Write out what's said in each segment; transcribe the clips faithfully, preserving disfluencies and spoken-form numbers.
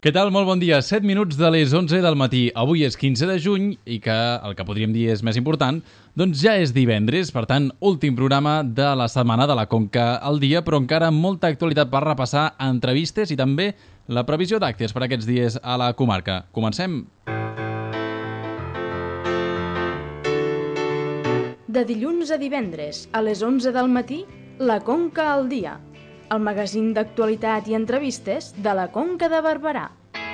Què tal? Molt bon dia. set minuts de les onze del matí. Avui és quinze de juny i que el que podríem dir és més important, doncs ja és divendres, per tant, últim programa de la setmana de la Conca al dia, però encara amb molta actualitat per repassar, entrevistes i també la previsió d'actes per aquests dies a la comarca. Comencem! De dilluns a divendres, a les onze del matí, la Conca al dia. El magazín d'actualitat i entrevistes de la Conca de Barberà.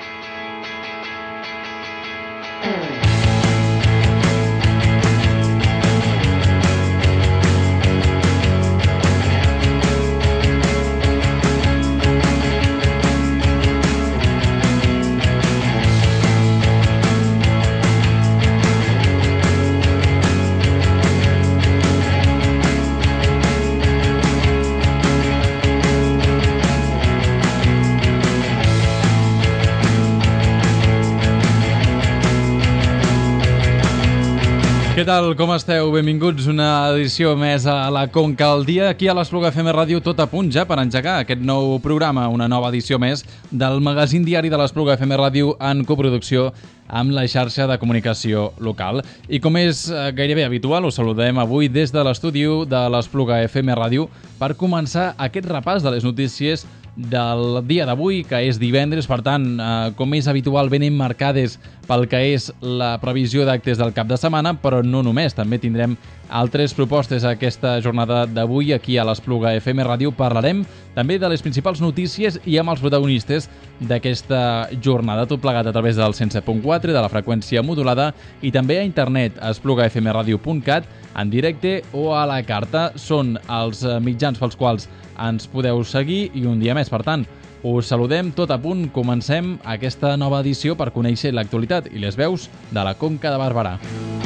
Què tal? Com esteu? Benvinguts a una edició més a la Conca al dia. Aquí a l'Espluga F M Ràdio, tot a punt ja per engegar aquest nou programa, una nova edició més del magazín diari de l'Espluga F M Ràdio en coproducció amb la xarxa de comunicació local. I com és gairebé habitual, us saludem avui des de l'estudi de l'Espluga F M Ràdio per començar aquest repàs de les notícies del dia d'avui, que és divendres, per tant, eh, com és habitual, ben emmarcades pel que és la previsió d'actes del cap de setmana, però no només, també tindrem altres propostes a aquesta jornada d'avui aquí a l'Espluga F M Ràdio. Parlarem també de les principals notícies i amb els protagonistes d'aquesta jornada, tot plegat a través del cent set punt quatre, de la freqüència modulada i també a internet, a espluga f m radio punt cat, en directe o a la carta. Són els mitjans pels quals ens podeu seguir i un dia més, per tant, us saludem tot a punt. Comencem aquesta nova edició per conèixer l'actualitat i les veus de la Conca de Barberà.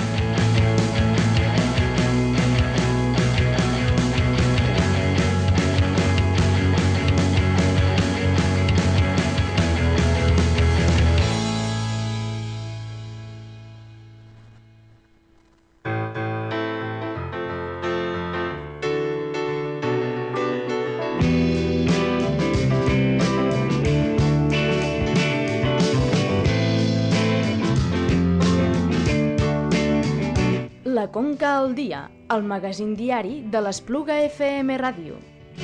La Conca al dia, el magazín diari de l'Espluga F M Ràdio.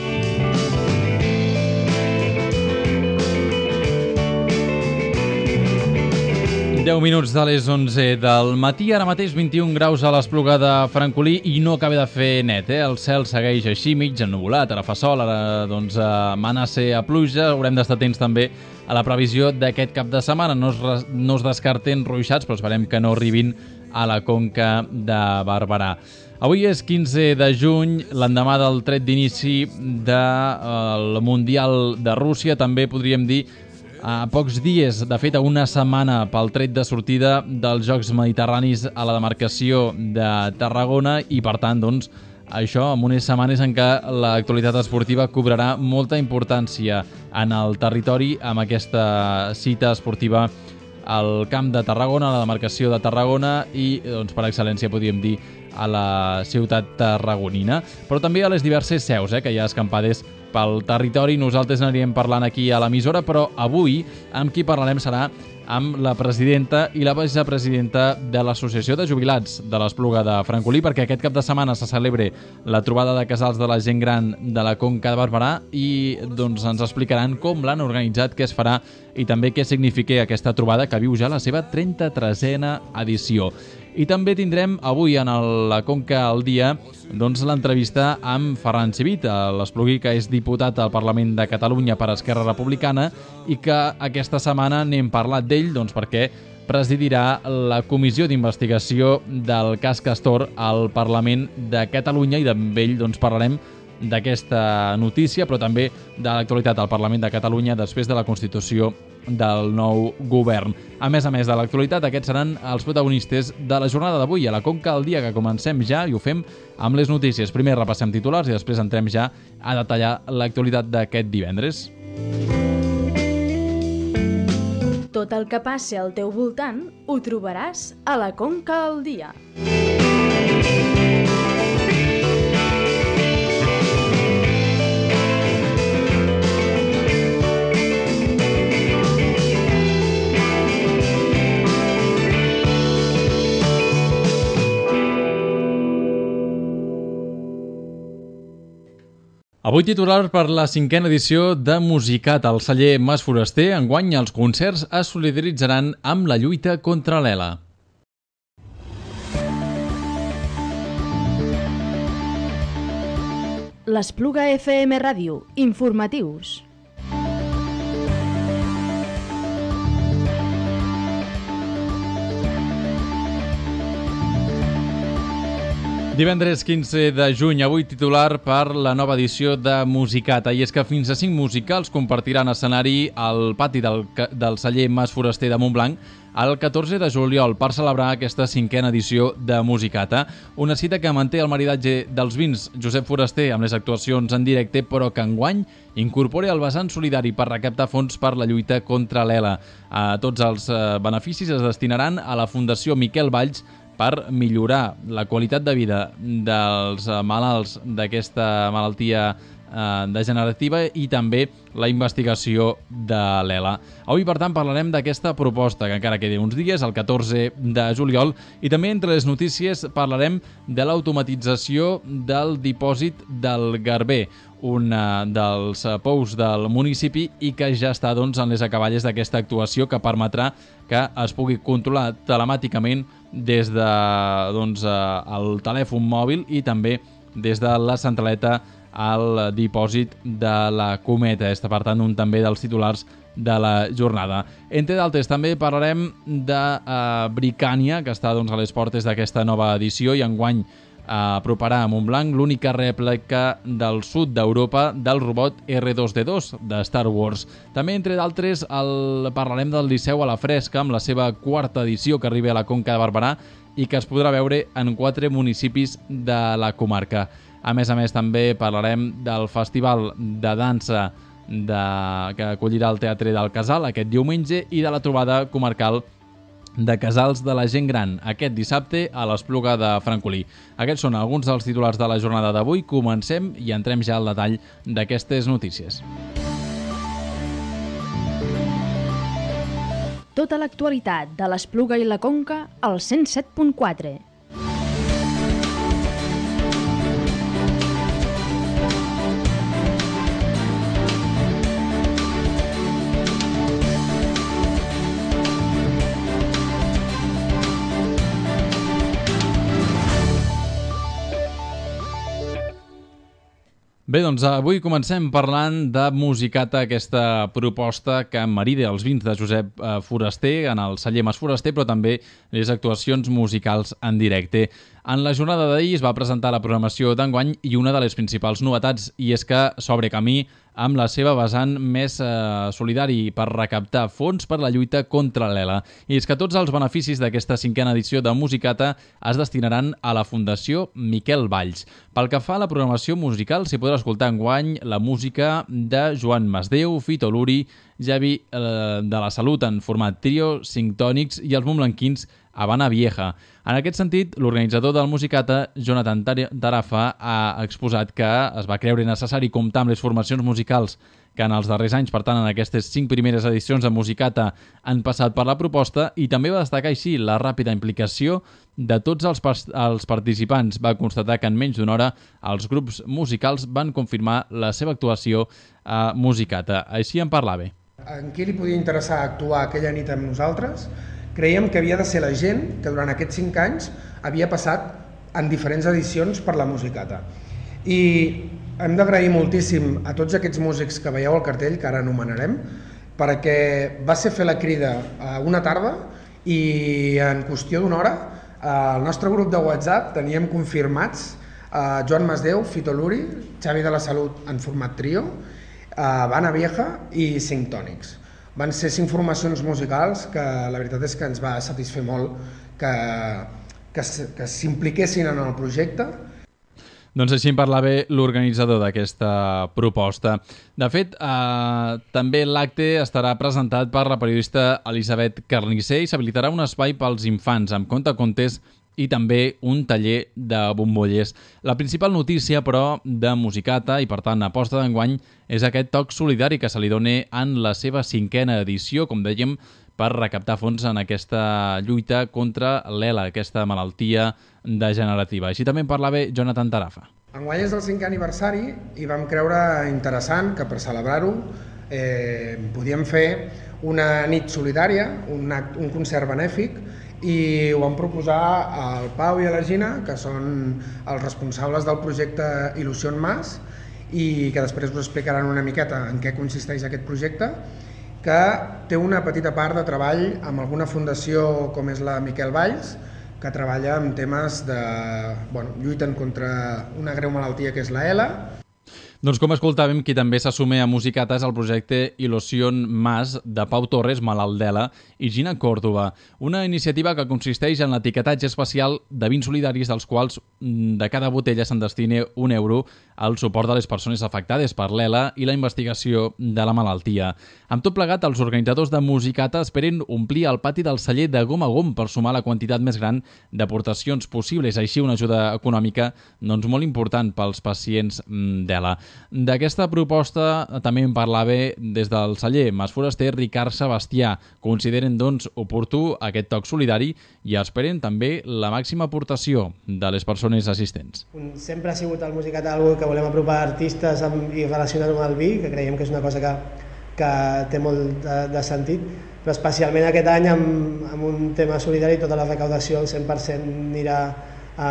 deu minuts de les onze del matí, ara mateix vint-i-un graus a l'Espluga de Francolí i no acaba de fer net, eh? El cel segueix així, mig ennuvolat, ara fa sol, ara doncs amenaça a pluja, haurem d'estar atents també a la previsió d'aquest cap de setmana. No es, no es descarten ruixats, però esperem que no arribin a la Conca de Barberà. Avui és quinze de juny, l'endemà del tret d'inici del Mundial de Rússia, també podríem dir a pocs dies, de fet a una setmana pel tret de sortida dels Jocs Mediterranis a la demarcació de Tarragona i per tant, doncs, això amb unes setmanes en què l'actualitat esportiva cobrarà molta importància en el territori amb aquesta cita esportiva al Camp de Tarragona, a la demarcació de Tarragona i, doncs, per excel·lència, podríem dir, a la ciutat tarragonina, però també a les diverses seus, eh, que hi ha escampades pel territori. Nosaltres anirem parlant aquí a l'emissora, però avui amb qui parlarem serà amb la presidenta i la vicepresidenta de l'Associació de Jubilats de l'Espluga de Francolí, perquè aquest cap de setmana se celebra la trobada de casals de la gent gran de la Conca de Barberà i doncs ens explicaran com l'han organitzat, què es farà i també què significa aquesta trobada que viu ja la seva trenta-tresena edició. I també tindrem avui en el, la Conca al dia doncs, l'entrevista amb Ferran Civit, l'espluguí que és diputat al Parlament de Catalunya per Esquerra Republicana i que aquesta setmana n'hem parlat d'ell doncs, perquè presidirà la comissió d'investigació del cas Castor al Parlament de Catalunya i amb ell doncs, parlarem d'aquesta notícia, però també de l'actualitat al Parlament de Catalunya després de la constitució del nou govern. A més a més de l'actualitat, aquests seran els protagonistes de la jornada d'avui a la Conca al dia, que comencem ja i ho fem amb les notícies. Primer repassem titulars i després entrem ja a detallar l'actualitat d'aquest divendres. Tot el que passi al teu voltant ho trobaràs a la Conca al dia. Avui titular per la cinquena edició de Musicat al celler Mas Foraster. Enguany els concerts es solidaritzaran amb la lluita contra l'E L A. L'Espluga F M Ràdio. Informatius. Divendres quinze de juny, avui titular per la nova edició de Musicat. I és que fins a cinc musicals compartiran escenari al pati del, del celler Mas Foraster de Montblanc el catorze de juliol per celebrar aquesta cinquena edició de Musicata. Una cita que manté el maridatge dels vins Josep Foraster amb les actuacions en directe, però que enguany incorpora el vessant solidari per recaptar fons per la lluita contra l'E L A. A tots els beneficis es destinaran a la Fundació Miquel Valls per millorar la qualitat de vida dels malalts d'aquesta malaltia eh, degenerativa i també la investigació de l'E L A. Avui, per tant, parlarem d'aquesta proposta, que encara queda uns dies, el catorze de juliol, i també entre les notícies parlarem de l'automatització del dipòsit del Garber, un dels pous del municipi i que ja està doncs, en les acaballes d'aquesta actuació que permetrà que es pugui controlar telemàticament des de doncs, el telèfon mòbil i també des de la centraleta al dipòsit de la Cometa. És, per tant, un també dels titulars de la jornada. Entre d'altres, també parlarem de uh, Bricània, que està doncs, a les portes d'aquesta nova edició i enguany aproparà a Montblanc l'única rèplica del sud d'Europa del robot R dos D dos de Star Wars. També, entre d'altres, el... parlarem del Liceu a la Fresca amb la seva quarta edició que arriba a la Conca de Barberà i que es podrà veure en quatre municipis de la comarca. A més a més, també parlarem del Festival de Dansa de... que acollirà el Teatre del Casal aquest diumenge i de la trobada comarcal de Casals de la Gent Gran, aquest dissabte a l'Espluga de Francolí. Aquests són alguns dels titulars de la jornada d'avui. Comencem i entrem ja al detall d'aquestes notícies. Tota l'actualitat de l'Espluga i la Conca al cent set punt quatre. Bé, doncs avui comencem parlant de Musicata, aquesta proposta que marida els vins de Josep Foraster en el celler Mas Foraster, però també les actuacions musicals en directe. En la jornada d'ahir es va presentar la programació d'enguany i una de les principals novetats, i és que s'obre camí amb la seva vessant més eh, solidari per recaptar fons per la lluita contra l'E L A. I és que tots els beneficis d'aquesta cinquena edició de Musicata es destinaran a la Fundació Miquel Valls. Pel que fa a la programació musical, s'hi podrà escoltar enguany la música de Joan Masdeu, Fito Luri, Javi eh, de la Salut en format trio, cinc tònics i els montblanquins Habana Vieja. En aquest sentit, l'organitzador del Musicata, Jonathan Tarafa, ha exposat que es va creure necessari comptar amb les formacions musicals que en els darrers anys, per tant, en aquestes cinc primeres edicions de Musicata han passat per la proposta, i també va destacar així la ràpida implicació de tots els, els participants. Va constatar que en menys d'una hora els grups musicals van confirmar la seva actuació a Musicata. Així en parlava. En qui li podia interessar actuar aquella nit amb nosaltres? Creiem que havia de ser la gent que durant aquests cinc anys havia passat en diferents edicions per la Musicata. I hem d'agrair moltíssim a tots aquests músics que veieu al cartell, que ara anomenarem, perquè va ser fer la crida a una tarda i en qüestió d'una hora al nostre grup de WhatsApp teníem confirmats a Joan Masdeu, Fito Luri, Xavi de la Salut en format trio, Habana Vieja i cinc tònics. Van ser cinc formacions musicals que la veritat és que ens va satisfer molt que, que, que s'impliquessin en el projecte. Doncs així en parlava l'organitzador d'aquesta proposta. De fet, eh, també l'acte estarà presentat per la periodista Elisabet Carnicer i s'habilitarà un espai pels infants amb contacontes i també un taller de bombollers. La principal notícia, però, de Musicata i, per tant, aposta d'enguany, és aquest toc solidari que se li dona en la seva cinquena edició, com dèiem, per recaptar fons en aquesta lluita contra l'E L A, aquesta malaltia degenerativa. Així també en parlava Jonathan Tarafa. Enguany és el cinquè aniversari i vam creure interessant que per celebrar-ho eh, podíem fer una nit solidària, un, act, un concert benèfic, i ho vam proposar al Pau i a la Gina, que són els responsables del projecte Il·lusió Mas, i que després us explicaran una miqueta en què consisteix aquest projecte, que té una petita part de treball amb alguna fundació com és la Miquel Valls, que treballa amb temes de... Bueno, lluiten contra una greu malaltia que és la ELA. Doncs com escoltàvem, qui també s'assume a Musicates al projecte Il·lusió Mas de Pau Torres, malalt d'ELA, i Gina Còrdova, una iniciativa que consisteix en l'etiquetatge especial de vins solidaris dels quals de cada botella se'n destini un euro al suport de les persones afectades per l'ELA i la investigació de la malaltia. Amb tot plegat, els organitzadors de Musicata esperen omplir el pati del celler de gom a gom per sumar la quantitat més gran d'aportacions possibles, així una ajuda econòmica doncs, molt important pels pacients d'ELA. D'aquesta proposta també en parlava des del celler Mas Foraster Ricard Sebastià. Consideren doncs oportú aquest toc solidari i esperen també la màxima aportació de les persones assistents. Sempre ha sigut el Musicat algo que volem apropar artistes amb, i relacionar-ho amb el vi, que creiem que és una cosa que, que té molt de, de sentit, però especialment aquest any amb, amb un tema solidari, tota la recaudació al cent per cent anirà a,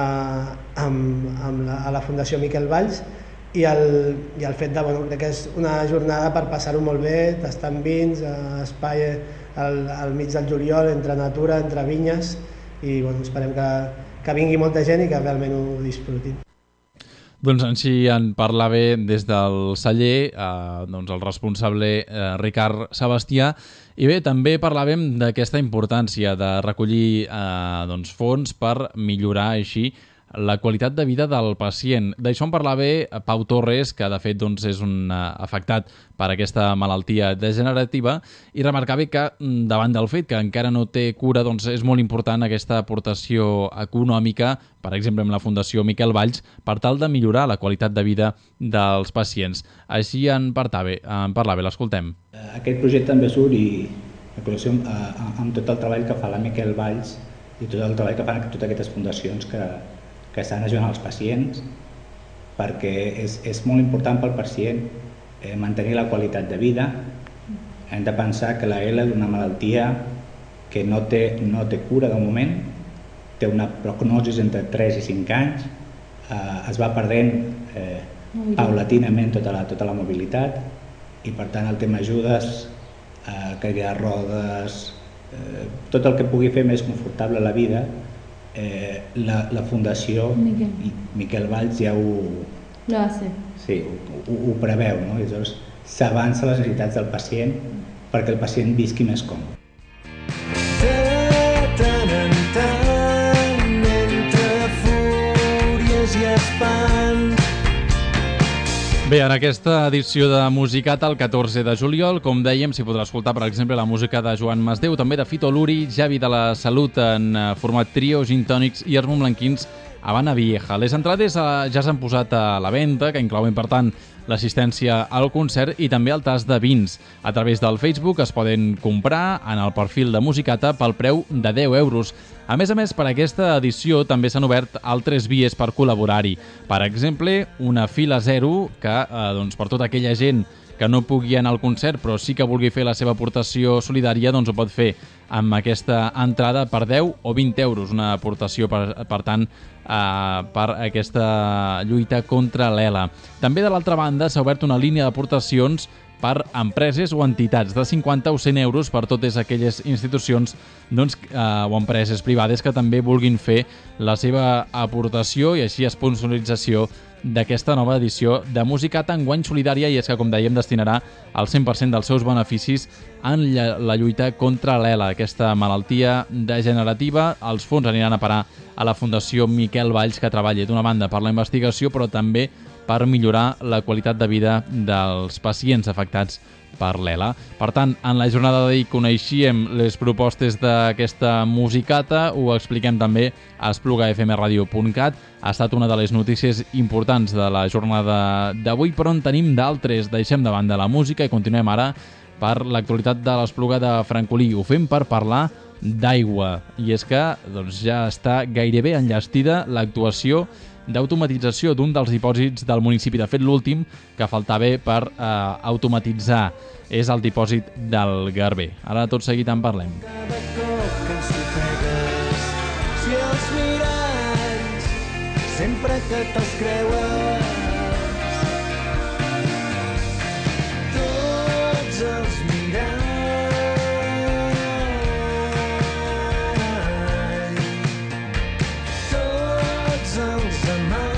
amb, amb la, a la Fundació Miquel Valls, i el, i el fet de, bueno, crec que és una jornada per passar-ho molt bé, tastant vins, a espai al, al mig del juliol, entre natura, entre vinyes, i bueno, esperem que, que vingui molta gent i que realment ho disfrutin. Doncs així en parlava des del celler eh, doncs el responsable eh, Ricard Sebastià, i bé, també parlàvem d'aquesta importància de recollir eh, doncs, fons per millorar així la qualitat de vida del pacient. D'això en parlava Pau Torres, que de fet doncs, és un afectat per aquesta malaltia degenerativa, i remarcava que davant del fet que encara no té cura, doncs, és molt important aquesta aportació econòmica, per exemple amb la Fundació Miquel Valls, per tal de millorar la qualitat de vida dels pacients. Així en parlava, en parlava, l'escoltem. Aquest projecte també surt i amb tot el treball que fa la Miquel Valls i tot el treball que fan totes aquestes fundacions que que estan ajudant els pacients, perquè és, és molt important pel pacient eh, mantenir la qualitat de vida. Hem de pensar que la ELA és una malaltia que no té, no té cura de moment, té una prognosi entre tres i cinc anys, eh, es va perdent eh, paulatinament tota la, tota la mobilitat, i per tant el tema ajudes, eh, cadira de rodes, eh, tot el que pugui fer més confortable la vida, Eh, la, la Fundació Miquel, Miquel Valls ja ho, sí, ho, ho, ho preveu, no? I llavors s'avança les necessitats del pacient perquè el pacient visqui més còmode. De tant en tant, entre fúries i espants. Bé, en aquesta edició de Musicat el catorze de juliol, com dèiem, s'hi podrà escoltar, per exemple, la música de Joan Masdeu, també de Fito Luri, Javi de la Salut en format trio, gin tònics i els Montblanquins Habana Vieja. Les entrades ja s'han posat a la venda, que inclouen, per tant, l'assistència al concert i també el tast de vins. A través del Facebook es poden comprar en el perfil de Musicata pel preu de deu euros. A més a més, per aquesta edició també s'han obert altres vies per col·laborar-hi. Per exemple, una fila zero que, eh, doncs, per tota aquella gent que no pugui anar al concert però sí que vulgui fer la seva aportació solidària, doncs ho pot fer amb aquesta entrada per deu o vint euros, una aportació per, per tant eh, per aquesta lluita contra l'ELA. També de l'altra banda s'ha obert una línia d'aportacions per empreses o entitats de cinquanta o cent euros per totes aquelles institucions doncs, eh, o empreses privades que també vulguin fer la seva aportació i així sponsorització d'aquesta nova edició de Musicat enguany solidària, i és que, com dèiem, destinarà el cent per cent dels seus beneficis en la lluita contra l'ELA, aquesta malaltia degenerativa. Els fons aniran a parar a la Fundació Miquel Valls, que treballa d'una banda per la investigació, però també per millorar la qualitat de vida dels pacients afectats per l'ELA. Per tant, en la jornada d'ahir coneixíem les propostes d'aquesta Musicata, ho expliquem també a espluga f m radio punt cat. Ha estat una de les notícies importants de la jornada d'avui, però en tenim d'altres. Deixem de banda la música i continuem ara per l'actualitat de l'Espluga de Francolí. Ho fem per parlar d'aigua, i és que doncs, ja està gairebé enllestida l'actuació d'automatització d'un dels dipòsits del municipi. De fet, l'últim que faltava per eh, automatitzar és el dipòsit del Garber. Ara tot seguit en parlem. Cada cop que ens ofegues, si els miralls sempre que te'ls creues, tots els miralls, tots els amants.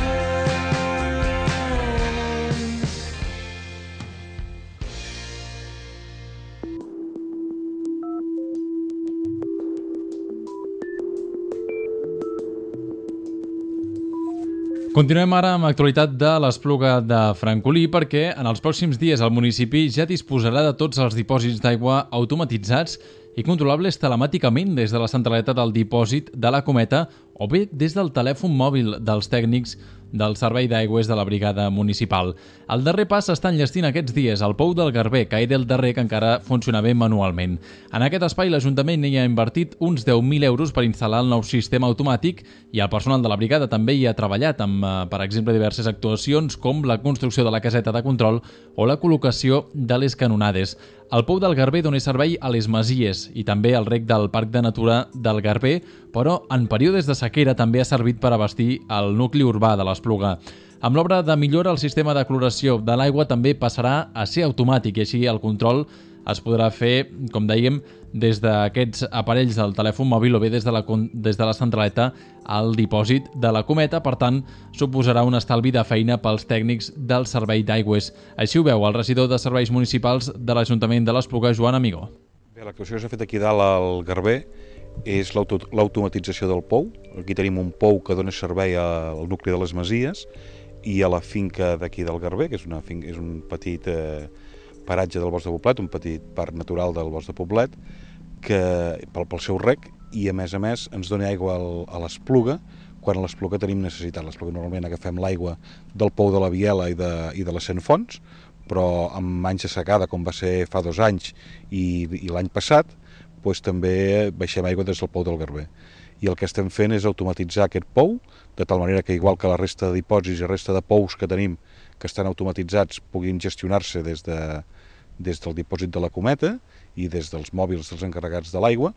Continuem ara amb l'actualitat de l'Espluga de Francolí perquè en els pròxims dies el municipi ja disposarà de tots els dipòsits d'aigua automatitzats i controlables telemàticament des de la centralitat del dipòsit de la Cometa o bé des del telèfon mòbil dels tècnics del Servei d'Aigües de la Brigada Municipal. El darrer pas s'està enllestint aquests dies al Pou del Garber, que era el darrer que encara funcionava manualment. En aquest espai l'Ajuntament hi ha invertit uns deu mil euros per instal·lar el nou sistema automàtic i el personal de la brigada també hi ha treballat amb, per exemple, diverses actuacions com la construcció de la caseta de control o la col·locació de les canonades. El Pou del Garber dona servei a les masies i també al rec del Parc de Natura del Garber, però en períodes de sequera també ha servit per abastir el nucli urbà de l'Espluga. Amb l'obra de millora, el sistema de cloració de l'aigua també passarà a ser automàtic i així el control es podrà fer, com dèiem, des d'aquests aparells del telèfon mòbil o bé des de la, des de la centraleta al dipòsit de la Cometa. Per tant, suposarà un estalvi de feina pels tècnics del Servei d'Aigües. Així ho veu el regidor de Serveis Municipals de l'Ajuntament de l'Espluga, Joan Amigó. Bé, l'actuació que s'ha fet aquí dalt al Garber és l'automatització del pou. Aquí tenim un pou que dona servei al nucli de les Masies i a la finca d'aquí del Garber, que és, una finca, és un petit eh, paratge del Bosc de Poblet, un petit parc natural del Bosc de Poblet, que, pel, pel seu rec, i a més a més ens dona aigua al, a l'Espluga quan a l'Espluga tenim necessitat. L'Espluga normalment agafem l'aigua del pou de la Biela i de, i de les Centfonts, però amb anys de secada, com va ser fa dos anys i, i l'any passat, doncs també baixem aigua des del pou del Garber. I el que estem fent és automatitzar aquest pou, de tal manera que igual que la resta de dipòsits i la resta de pous que tenim que estan automatitzats puguin gestionar-se des, de, des del dipòsit de la Cometa i des dels mòbils dels encarregats de l'aigua,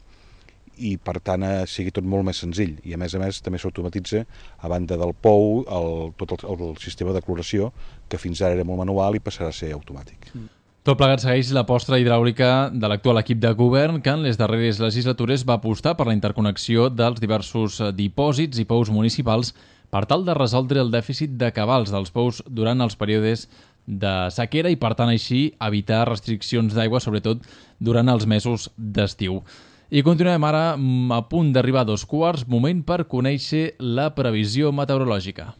i per tant eh, sigui tot molt més senzill. I a més a més també s'automatitza a banda del pou el, tot el, el sistema de cloració, que fins ara era molt manual i passarà a ser automàtic. Mm. Tot plegat segueix l'aposta hidràulica de l'actual equip de govern que en les darreres legislatures va apostar per la interconnexió dels diversos dipòsits i pous municipals per tal de resoldre el dèficit de cabals dels pous durant els períodes de sequera i per tant així evitar restriccions d'aigua, sobretot durant els mesos d'estiu. I continuem ara a punt d'arribar a dos quarts, moment per conèixer la previsió meteorològica.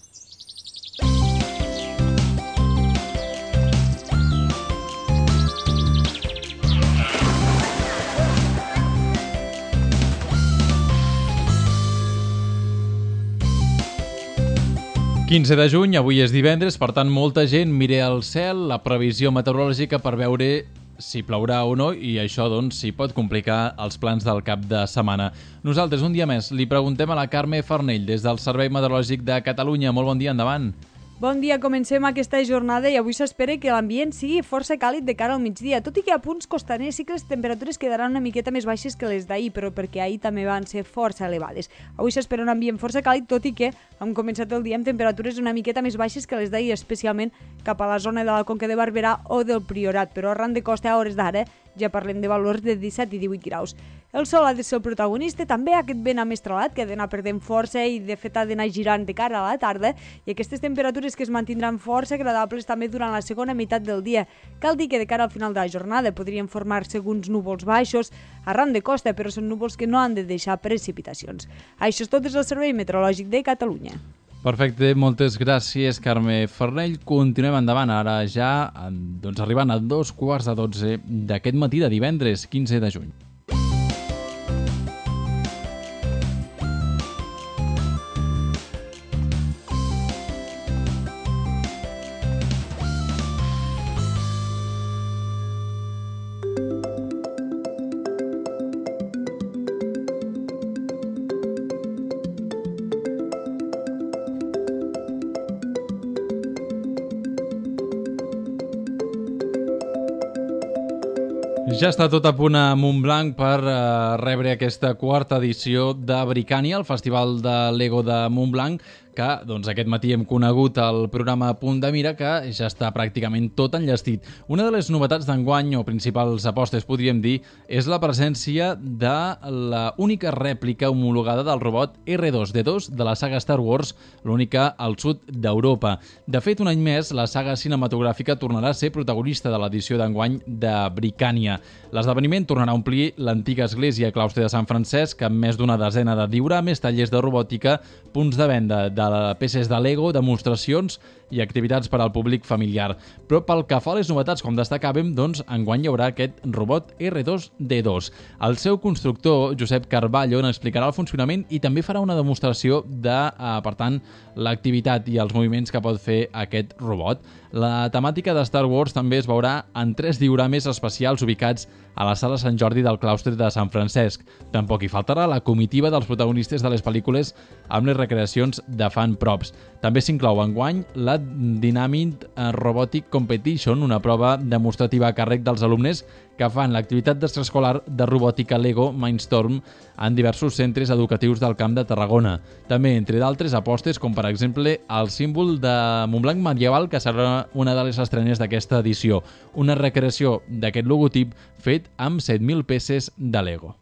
quinze de juny, avui és divendres, per tant molta gent mira al cel la previsió meteorològica per veure si plourà o no i això doncs si pot complicar els plans del cap de setmana. Nosaltres un dia més li preguntem a la Carme Farnell des del Servei Meteorològic de Catalunya. Molt bon dia, endavant. Bon dia, comencem aquesta jornada i avui s'espera que l'ambient sigui força càlid de cara al migdia, tot i que a punts costaners sí que les temperatures quedaran una miqueta més baixes que les d'ahir, però perquè ahir també van ser força elevades. Avui s'espera un ambient força càlid, tot i que hem començat el dia amb temperatures una miqueta més baixes que les d'ahir, especialment cap a la zona de la Conca de Barberà o del Priorat, però arran de costa a hores d'ara ja parlem de valors de disset i divuit graus. El sol ha de ser el protagonista, també aquest vent amestralat que ha d'anar perdent força i de fet ha d'anar girant de cara a la tarda, i aquestes temperatures que es mantindran força agradables també durant la segona meitat del dia. Cal dir que de cara al final de la jornada podrien formar-se alguns núvols baixos arran de costa, però són núvols que no han de deixar precipitacions. Això és tot des del Servei Meteorològic de Catalunya. Perfecte, moltes gràcies, Carme Farnell. Continuem endavant, ara ja doncs, arribant a dos quarts de dotze d'aquest matí de divendres, quinze de juny. Ja està tot a punt a Montblanc per uh, rebre aquesta quarta edició de Bricània, el Festival de Lego de Montblanc, que doncs, aquest matí hem conegut el programa Punt de Mira, que ja està pràcticament tot enllestit. Una de les novetats d'enguany, o principals apostes, podríem dir, és la presència de la única rèplica homologada del robot erre dos de dos de la saga Star Wars, l'única al sud d'Europa. De fet, un any més, la saga cinematogràfica tornarà a ser protagonista de l'edició d'enguany de Bricània. L'esdeveniment tornarà a omplir l'antiga església claustre de Sant Francesc, amb més d'una desena de diorames, tallers de robòtica, punts de venda de peces de Lego, demostracions i activitats per al públic familiar. Però pel que fa a les novetats, com destacàvem, doncs enguany hi haurà aquest robot erre dos de dos. El seu constructor, Josep Carballo, n'explicarà el funcionament i també farà una demostració de, eh, per tant, l'activitat i els moviments que pot fer aquest robot. La temàtica de Star Wars també es veurà en tres diorames especials ubicats a la sala Sant Jordi del claustre de Sant Francesc. Tampoc hi faltarà la comitiva dels protagonistes de les pel·lícules amb les recreacions de fan props. També s'inclou enguany la Dynamite Robotic Competition, una prova demostrativa a càrrec dels alumnes que fan l'activitat d'extraescolar de robòtica Lego Mindstorm en diversos centres educatius del Camp de Tarragona. També, entre d'altres apostes, com per exemple el símbol de Montblanc medieval, que serà una de les estrenes d'aquesta edició. Una recreació d'aquest logotip fet amb set mil peces de Lego.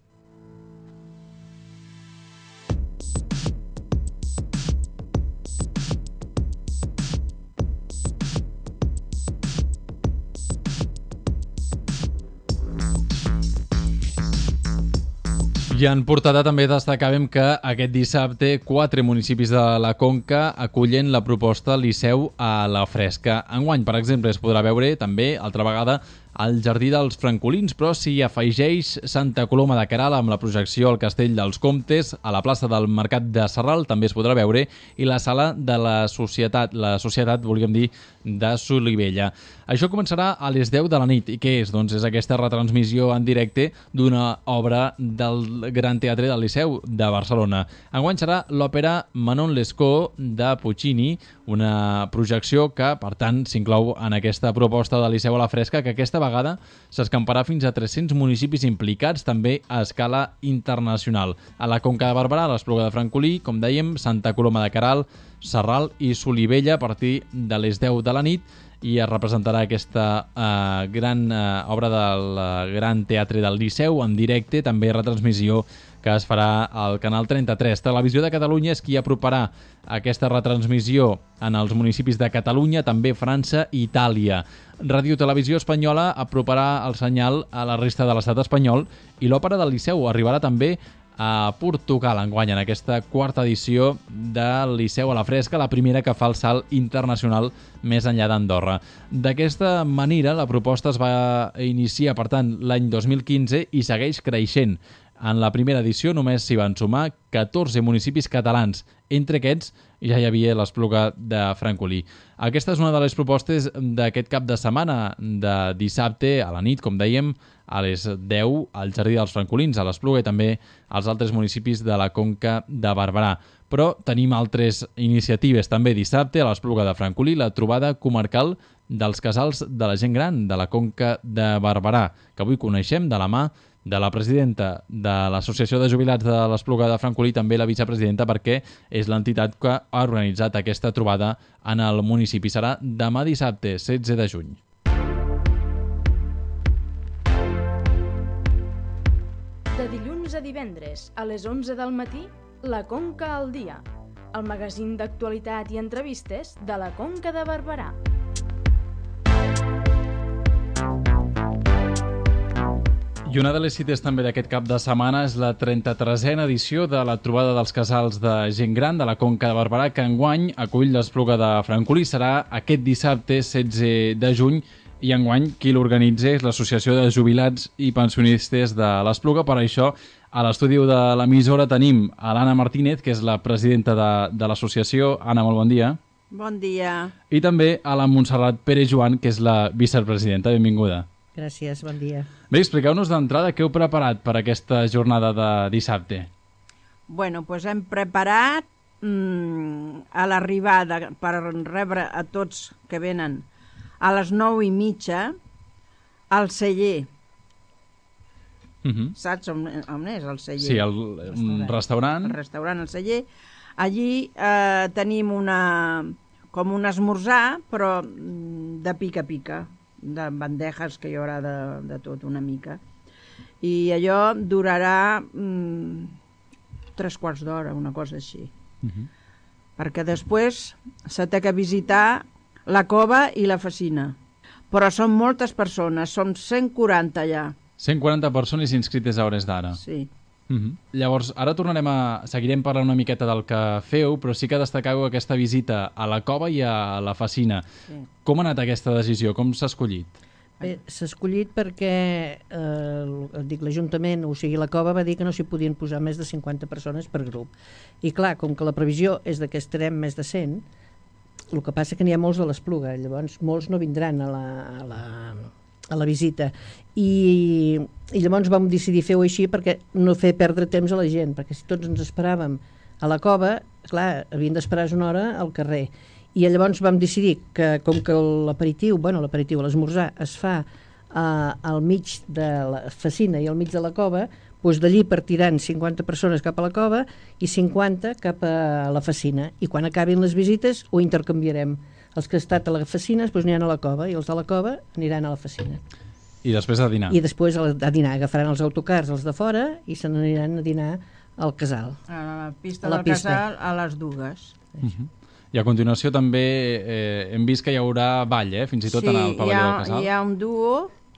I en portada també destacàvem que aquest dissabte quatre municipis de la Conca acullen la proposta Liceu a la Fresca. Enguany, per exemple, es podrà veure també, altra vegada, al Jardí dels Francolins, però s'hi afegeix Santa Coloma de Queralt amb la projecció al Castell dels Comtes, a la plaça del Mercat de Sarral també es podrà veure, i la sala de la Societat, la Societat, volíem dir, de Solivella. Això començarà a les deu de la nit. I què és? Doncs és aquesta retransmissió en directe d'una obra del Gran Teatre del Liceu de Barcelona. Enguany serà l'òpera Manon Lescaut de Puccini, una projecció que, per tant, s'inclou en aquesta proposta de Liceu a la Fresca, que aquesta vegada s'escamparà fins a tres-cents municipis implicats, també a escala internacional. A la Conca de Barberà, a l'Espluga de Francolí, com dèiem, Santa Coloma de Queralt, Sarral i Solivella a partir de les deu de la nit, i es representarà aquesta eh, gran eh, obra del eh, Gran Teatre del Liceu en directe, també retransmissió que es farà al Canal trenta-tres. Televisió de Catalunya és qui aproparà aquesta retransmissió en els municipis de Catalunya, també França i Itàlia. Radio Televisió Espanyola aproparà el senyal a la resta de l'estat espanyol i l'Òpera del Liceu arribarà també a Portugal enguany en aquesta quarta edició del Liceu a la Fresca, la primera que fa el salt internacional més enllà d'Andorra. D'aquesta manera, la proposta es va iniciar, per tant, l'any dos mil quinze i segueix creixent. En la primera edició només s'hi van sumar catorze municipis catalans. Entre aquests ja hi havia l'Espluga de Francolí. Aquesta és una de les propostes d'aquest cap de setmana, de dissabte a la nit, com dèiem, a les deu al Jardí dels Francolins, a l'Espluga i també als altres municipis de la Conca de Barberà. Però tenim altres iniciatives també dissabte a l'Espluga de Francolí, la trobada comarcal dels casals de la gent gran de la Conca de Barberà, que avui coneixem de la mà de la presidenta de l'Associació de Jubilats de l'Espluga de Francolí, també la vicepresidenta, perquè és l'entitat que ha organitzat aquesta trobada en el municipi. Serà demà dissabte, setze de juny. De dilluns a divendres, a les onze del matí, La Conca al dia, el magazín d'actualitat i entrevistes de la Conca de Barberà. I una de les cites també d'aquest cap de setmana és la trenta-tresena edició de la trobada dels casals de gent gran de la Conca de Barberà, que enguany acull l'Espluga de Francolí. Serà aquest dissabte, setze de juny, i enguany qui l'organitza és l'Associació de Jubilats i Pensionistes de l'Espluga. Per això, a l'estudi de l'emissora tenim a l'Anna Martínez, que és la presidenta de, de l'associació. Anna, molt bon dia. Bon dia. I també a la Montserrat Pérez Joan, que és la vicepresidenta. Benvinguda. Gràcies, bon dia. Bé, expliqueu-nos d'entrada què heu preparat per aquesta jornada de dissabte. Bueno, doncs hem preparat mmm, a l'arribada per rebre a tots que venen a les nou i mitja al celler Uh-huh. Saps on, on és el celler? Sí, el, un restaurant. El restaurant, el celler. Allí eh, tenim una, com un esmorzar, però de pica-pica, de bandejes que hi haurà de, de tot una mica. I allò durarà mm, tres quarts d'hora, una cosa així. Uh-huh. Perquè després se té que visitar la cova i la Fecina. Però són moltes persones, són cent quaranta allà. cent quaranta persones inscrites a hores d'ara. Sí. Uh-huh. Llavors, ara tornarem a... seguirem parlant una miqueta del que feu, però sí que destacau aquesta visita a la cova i a la Fecina. Sí. Com ha anat aquesta decisió? Com s'ha escollit? Bé, s'ha escollit perquè eh, dic l'Ajuntament, o sigui la cova, va dir que no s'hi podien posar més de cinquanta persones per grup. I clar, com que la previsió és de que estarem més de cent, el que passa que n'hi ha molts de l'Espluga, llavors molts no vindran a la, a la, a la visita. I, I llavors vam decidir fer-ho així perquè no fer perdre temps a la gent, perquè si tots ens esperàvem a la cova, clar, havien d'esperar una hora al carrer. I llavors vam decidir que, com que l'aperitiu, bueno, l'aperitiu, l'esmorzar, es fa eh, al mig de la Fecina i al mig de la cova, doncs d'allí partiran cinquanta persones cap a la cova i cinquanta cap a la Fecina. I quan acabin les visites ho intercanviarem. Els que han estat a la Fecina doncs aniran a la cova i els de la cova aniran a la Fecina. I després a dinar. I després a, a dinar. Agafaran els autocars, els de fora, i se n'aniran a dinar al casal. A la pista a la del pista. casal a les dues. Uh-huh. I a continuació també eh, hem vist que hi haurà ball, eh? Fins i tot sí, en el pavelló ha, del casal. Sí, hi ha un duo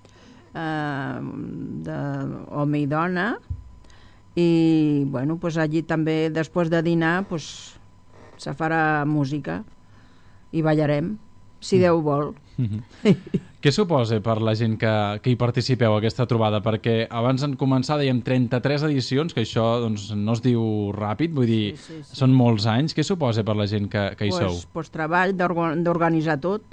eh, d'home i dona i bueno, pues allí també després de dinar pues, se farà música i ballarem, si Déu vol. Uh-huh. Què suposa per la gent que, que hi participeu aquesta trobada? Perquè abans en començar dèiem trenta-tres edicions, que això doncs, no es diu ràpid, vull dir, sí, sí, sí. Són molts anys. Què suposa per la gent que, que hi pues, sou? Pues treball d'organitzar tot,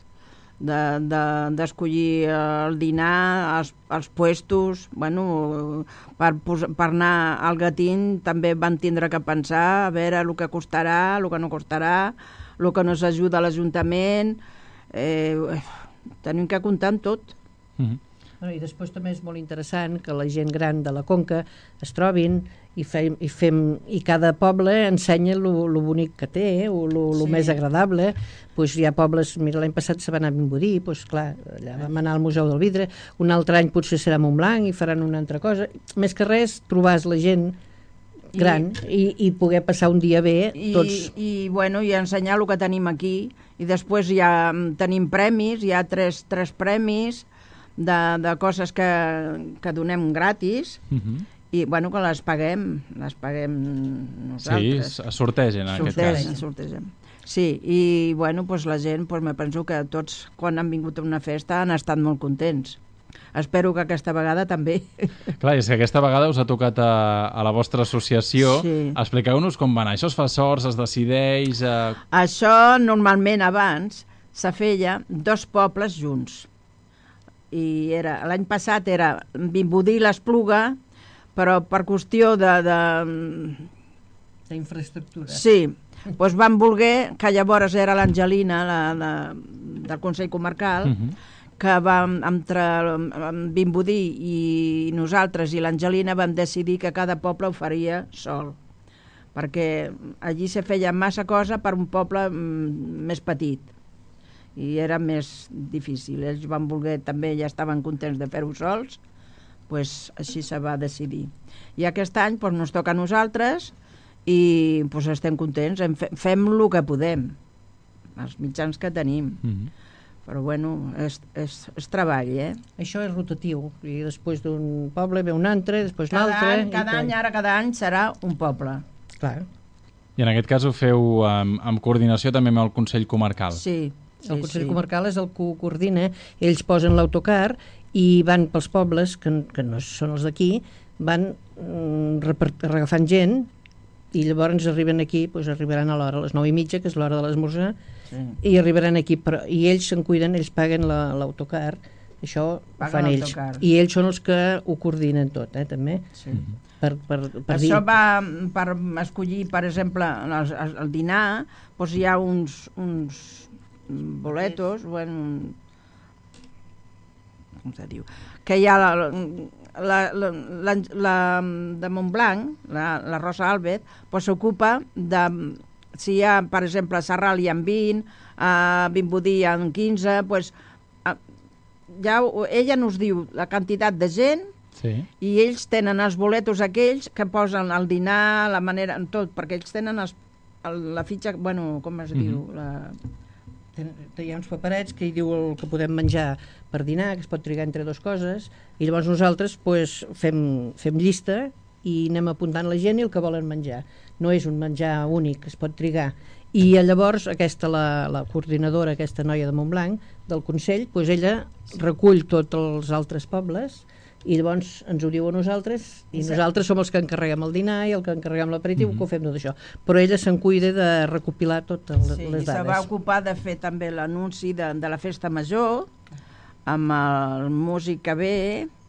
d'escollir de, de, el dinar, els, els puestos, bueno, per, per anar al Gatín també van tindre que pensar a veure el que costarà, el que no costarà, el que no s'ajuda a l'Ajuntament, eh, tenim que comptar amb tot. Uh-huh. Bueno, I després també és molt interessant que la gent gran de la Conca es trobin i, fem, i, fem, i cada poble ensenya el bonic que té, o el sí. més agradable. Pues hi ha pobles, mira, l'any passat se va anar a Vimbodí, pues, clar, allà vam anar al Museu del Vidre, un altre any potser serà a Montblanc i faran una altra cosa. Més que res, trobar la gent gran i, i, i poder passar un dia bé tots. I, i, bueno, i ensenyar el que tenim aquí. I després ja tenim premis, hi ha tres, tres premis de, de coses que, que donem gratis, uh-huh. i bueno, que les paguem, les paguem nosaltres. Sí, es sortegen en sortegen, aquest cas. Sortegen. Sí, i bueno, pues la gent, pues me penso que tots, quan han vingut a una festa, han estat molt contents. Espero que aquesta vegada també. Clar, és que aquesta vegada us ha tocat a, a la vostra associació. Sí. Expliqueu-nos com va anar. Això es fa sorts, es decideix... Eh... Això normalment abans se feia dos pobles junts. I era l'any passat era Vimbodí i l'Espluga, però per qüestió de... de... d'infraestructura. Sí, doncs van voler, que llavors era l'Angelina, la, la, del Consell Comarcal, uh-huh. que vam, entre Vimbodí i nosaltres i l'Angelina vam decidir que cada poble ho faria sol, perquè allí se feia massa cosa per un poble més petit i era més difícil. Ells van voler, també ja estaven contents de fer-ho sols, doncs així se va decidir. I aquest any doncs, ens toca a nosaltres i doncs, estem contents, fem el que podem, els mitjans que tenim. Mm-hmm. Però bueno, és, és, és treball, eh? Això és rotatiu, i després d'un poble ve un altre, després l'altre... Any, cada any, ara cada any serà un poble. Clar. I en aquest cas ho feu amb, amb coordinació també amb el Consell Comarcal. Sí. sí el Consell sí. Comarcal és el que ho coordina, ells posen l'autocar i van pels pobles, que, que no són els d'aquí, van mm, agafant gent, i llavors arriben aquí, doncs arribaran a l'hora, a les nou i mitja, que és l'hora de l'esmorzar, sí. i arribaran aquí, però, i ells se'n cuiden, ells paguen l'autocar, la, això ho fan ells, i ells són els que ho coordinen tot, eh, també. Sí. Per, per, per això dir... va per escollir, per exemple, el, el dinar, doncs hi ha uns, uns boletos, bueno, com se diu, que hi ha la, la, la, la de Montblanc, la, la Rosa Albert, pues, s'ocupa de, si hi ha, per exemple, a Sarral hi ha vint, a Vimbodí hi ha quinze, pues, ja, ella nos diu la quantitat de gent, sí. I ells tenen els boletos aquells que posen el dinar, la manera, tot, perquè ells tenen els, el, la fitxa, bueno, com es mm-hmm. diu, la... Hi ha uns paperets que hi diu el que podem menjar per dinar, que es pot trigar entre dues coses, i llavors nosaltres pues, fem, fem llista i anem apuntant la gent i el que volen menjar. No és un menjar únic, es pot trigar. I llavors aquesta, la, la coordinadora, aquesta noia de Montblanc, del Consell, pues ella recull tots els altres pobles i llavors ens ho diu a nosaltres i sí. Nosaltres som els que encarreguem el dinar i el que encarreguem l'aperitiu, mm-hmm. que ho fem tot això, però ella se'n cuida de recopilar totes sí, les dades. I se va ocupar de fer també l'anunci de, de la festa major amb el músic que ve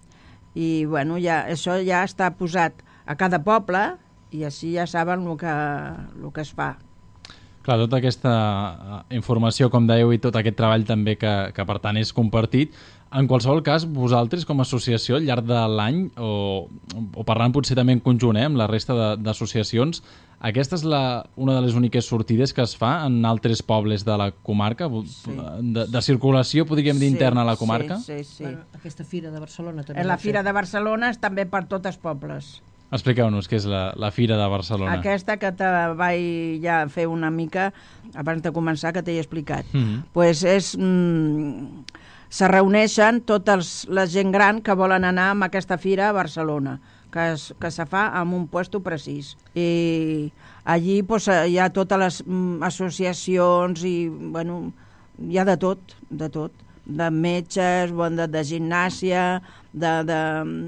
i bueno, ja, això ja està posat a cada poble i així ja saben el que, el que es fa. Clar, tota aquesta informació, com dèieu, i tot aquest treball també que, que per tant és compartit. En qualsevol cas, vosaltres com a associació al llarg de l'any, o, o parlant potser també en conjunt eh, amb la resta d'associacions, aquesta és la, una de les úniques sortides que es fa en altres pobles de la comarca, sí. de, de circulació, podríem dir, sí, interna a la comarca? Sí, sí, sí. Bueno, aquesta fira de Barcelona també. La fira de Barcelona és també per tots els pobles. Expliqueu-nos què és la, la Fira de Barcelona. Aquesta que te vaig ja fer una mica abans de començar, que t'he explicat. Mm-hmm. Pues és... Mm, se reuneixen totes la gent gran que volen anar a aquesta fira a Barcelona, que, es, que se fa en un puesto precís. I allí pues, hi ha totes les mm, associacions i bueno, hi ha de tot, de tot. De metges, de, de gimnàsia, de, de,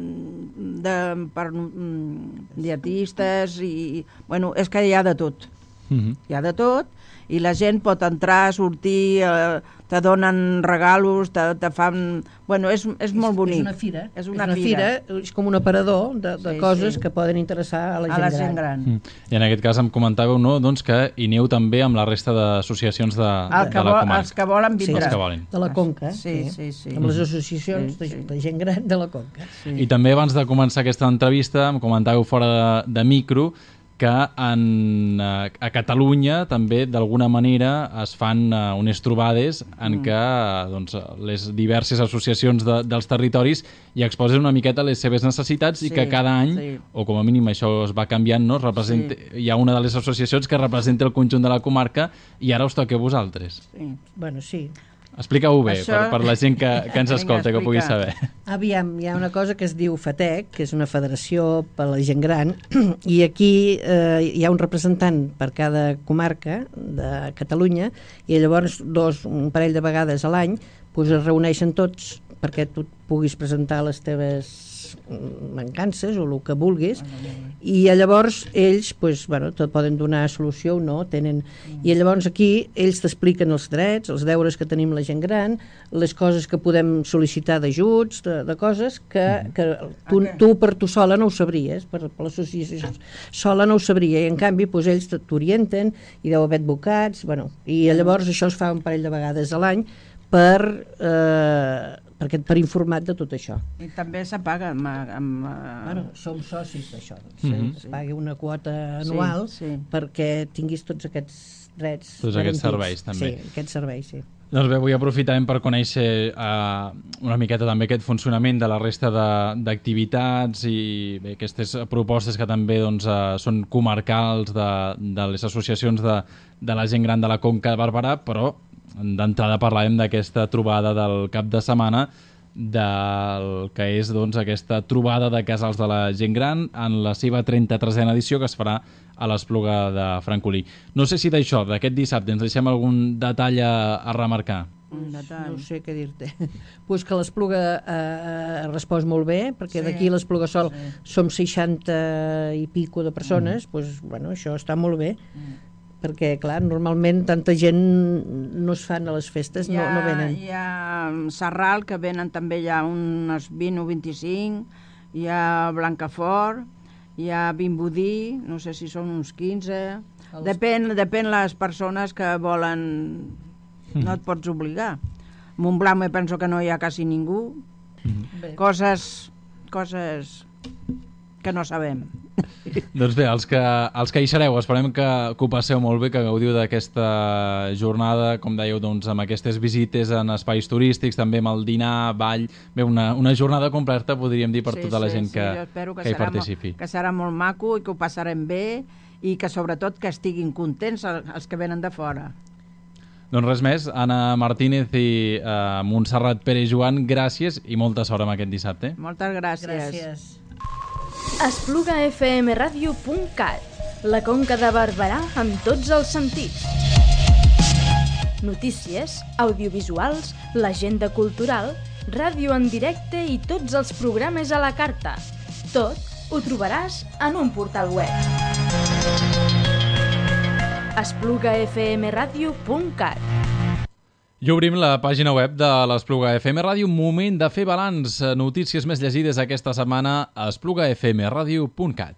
de per, mm, dietistes, i bueno, és que hi ha de tot. Mm-hmm. Hi ha de tot, i la gent pot entrar, sortir, eh, te donen regalos, te, te fan... Bueno, és, és molt bonic. És una fira. És una, és una fira. fira, és com un aparador de, de sí, coses sí. que poden interessar a la gent, a la gran. gent gran. Mm. I en aquest cas em comentàveu no, doncs que hi aneu també amb la resta d'associacions de, de, de la comarca. Els que volen vindre. Sí, els que volen. De la Conca. Sí, sí, sí. Amb les associacions sí, sí. de gent gran de la Conca. Sí. I també abans de començar aquesta entrevista em comentàveu fora de, de micro que en, a Catalunya també d'alguna manera es fan uh, unes trobades en mm. què doncs, les diverses associacions de, dels territoris hi exposen una miqueta les seves necessitats sí, i que cada any, sí. o com a mínim això es va canviant, no? Representa, sí. hi ha una de les associacions que representa el conjunt de la comarca i ara us toca a vosaltres. Sí. Bueno, sí. Explica-ho bé, això... per, per la gent que, que ens escolta, Vinga, que pugui saber. Aviam, hi ha una cosa que es diu FATEC, que és una federació per a la gent gran, i aquí eh, hi ha un representant per cada comarca de Catalunya, i llavors dos, un parell de vegades a l'any pues, es reuneixen tots perquè tu puguis presentar les teves mancances o el que vulguis i llavors ells pues, bueno, te poden donar solució o no tenen... i llavors aquí ells t'expliquen els drets, els deures que tenim la gent gran, les coses que podem sol·licitar d'ajuts, de, de coses que, que tu, tu per tu sola no ho sabries, per, per l'associació sola no ho sabria, i en canvi pues, ells t'orienten i deu haver advocats, bueno, i llavors això es fa un parell de vegades a l'any per eh, perquè per informat de tot això. I també se paga amb... amb bueno, som socis d'això, doncs, mm-hmm. es pagui una quota anual sí, sí. perquè tinguis tots aquests drets tots aquests serveis també. Sí, aquests serveis, sí. Doncs bé, avui aprofitarem per conèixer uh, una miqueta també aquest funcionament de la resta d'activitats i bé, aquestes propostes que també doncs, uh, són comarcals de, de les associacions de, de la gent gran de la Conca de Barberà, però d'entrada parlàvem d'aquesta trobada del cap de setmana del que és doncs, aquesta trobada de casals de la gent gran en la seva trenta-tresena edició que es farà a l'Espluga de Francolí. No sé si d'això, d'aquest dissabte, ens deixem algun detall a, a remarcar. No sé què dir-te. Pues que l'Espluga ha respost molt bé, perquè sí, d'aquí l'Espluga Sol sí. som seixanta i pico de persones, mm. pues, bueno, això està molt bé. Mm. Perquè, clar, normalment tanta gent no es fan a les festes, ha, no, no venen. Hi ha Sarral, que venen també ja unes vint o vint-i-cinc, hi ha Blancafort, hi ha Vimbodí, no sé si són uns quinze... Els... Depèn, depèn les persones que volen... No et pots obligar. Montblanc me penso que no hi ha quasi ningú. Mm. Coses coses que no sabem. Doncs bé, els que, els que hi sereu, esperem que, que ho passeu molt bé, que gaudiu d'aquesta jornada, com dèieu, doncs, amb aquestes visites en espais turístics, també amb el dinar, ball, bé, una, una jornada completa, podríem dir, per sí, tota la sí, gent sí, que, que, que hi participi. Molt, que serà molt maco i que ho passarem bé i que sobretot que estiguin contents els que venen de fora. Doncs res més, Anna Martínez i uh, Montserrat Pere Joan, gràcies i molta sort amb aquest dissabte. Moltes gràcies. Gràcies. espluga f m radio punt cat, la Conca de Barberà amb tots els sentits. Notícies, audiovisuals, l'agenda cultural, ràdio en directe i tots els programes a la carta. Tot ho trobaràs en un portal web. espluga f m radio punt cat. I obrim la pàgina web de l'Espluga F M Ràdio. Moment de fer balanç. Notícies més llegides aquesta setmana a espluga f m radio punt cat.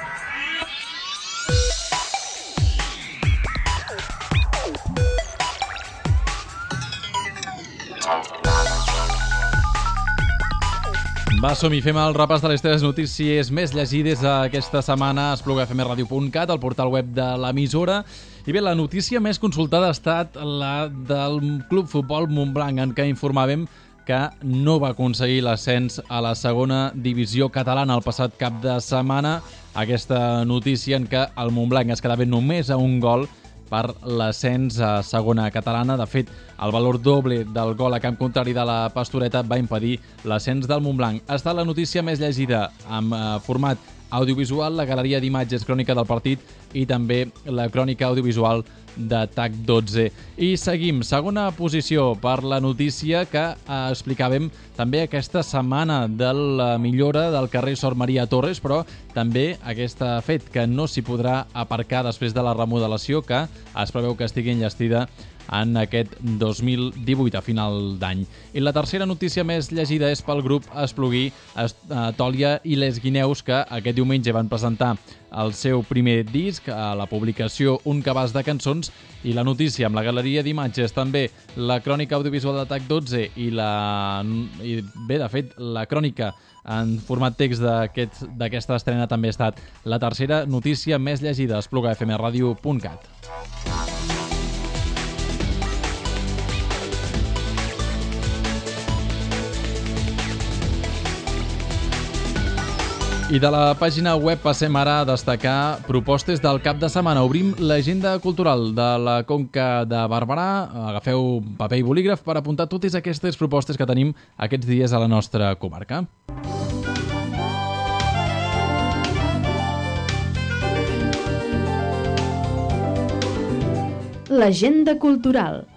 Va, som-hi, fem el repàs de les teves notícies més llegides aquesta setmana a espluga f m radio punt cat, el portal web de l'emissora. I bé, la notícia més consultada ha estat la del Club Futbol Montblanc, en què informàvem que no va aconseguir l'ascens a la segona divisió catalana el passat cap de setmana. Aquesta notícia en què el Montblanc es quedava només a un gol per l'ascens a segona catalana. De fet, el valor doble del gol a camp contrari de la Pastoreta va impedir l'ascens del Montblanc. Ha estat la notícia més llegida amb eh, format audiovisual, la galeria d'imatges crònica del partit i també la crònica audiovisual de T A C dotze. I seguim, segona posició per la notícia que eh, explicàvem també aquesta setmana de la millora del carrer Sor Maria Torres, però també aquest fet que no s'hi podrà aparcar després de la remodelació que es preveu que estigui enllestida en aquest dos mil divuit, a final d'any. I la tercera notícia més llegida és pel grup espluguí Tòlia i les Guineus, que aquest diumenge van presentar el seu primer disc a la publicació Un cabàs de cançons, i la notícia amb la galeria d'imatges, també la crònica audiovisual de T A C dotze i, la... i bé, de fet, la crònica en format text d'aquesta aquest, estrena també ha estat la tercera notícia més llegida a espluga f m radio punt cat. I de la pàgina web passem ara a destacar propostes del cap de setmana. Obrim l'agenda cultural de la Conca de Barberà. Agafeu paper i bolígraf per apuntar totes aquestes propostes que tenim aquests dies a la nostra comarca. L'agenda cultural.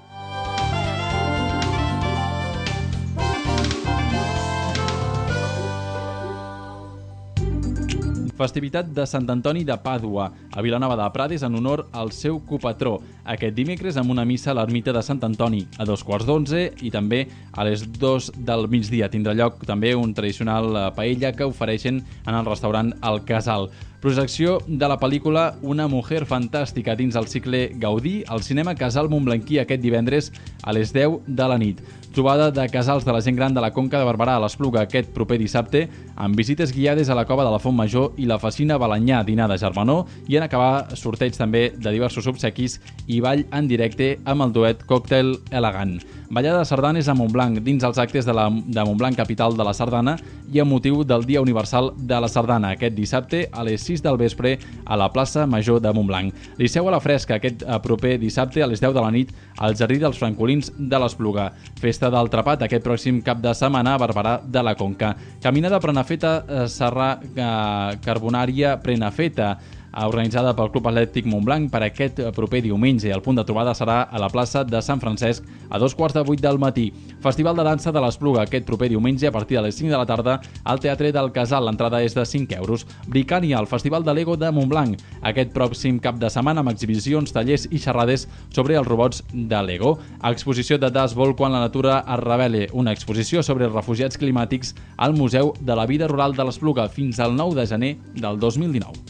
Festivitat de Sant Antoni de Pàdua, a Vilanova de Prades, en honor al seu copatró. Aquest dimecres amb una missa a l'ermita de Sant Antoni a dos quarts d'onze i també a les dos del migdia. Tindrà lloc també un tradicional paella que ofereixen en el restaurant El Casal. Projecció de la pel·lícula Una mujer fantàstica dins el cicle Gaudí al cinema Casal Montblanquí aquest divendres a les deu de la nit. Trobada de casals de la gent gran de la Conca de Barberà a l'Espluga aquest proper dissabte, amb visites guiades a la cova de la Font Major i la Facina Balanyà, dinar de germanor, i en acabar sorteig també de diversos obsequis i ball en directe amb el duet Còctel Elegant. Ballada de sardanes a Montblanc dins els actes de, la, de Montblanc, capital de la sardana, i amb motiu del Dia Universal de la Sardana aquest dissabte a les sis del vespre a la plaça Major de Montblanc. Liceu a la fresca aquest proper dissabte a les deu de la nit al Jardí dels Francolins de l'Espluga. Festa del Trapat aquest pròxim cap de setmana a Barberà de la Conca. Caminada Prenafeta Serrà eh, Carbonària Prenafeta, organitzada pel Club Atlètic Montblanc per aquest proper diumenge. El punt de trobada serà a la plaça de Sant Francesc a dos quarts de vuit del matí. Festival de dansa de l'Espluga aquest proper diumenge a partir de les cinc de la tarda al Teatre del Casal. L'entrada és de cinc euros. Bricània, el Festival de Lego de Montblanc, aquest pròxim cap de setmana amb exhibicions, tallers i xerrades sobre els robots de Lego. Exposició de Das Vol quan la natura es revele, una exposició sobre els refugiats climàtics al Museu de la Vida Rural de l'Espluga fins al nou de gener del dos mil dinou.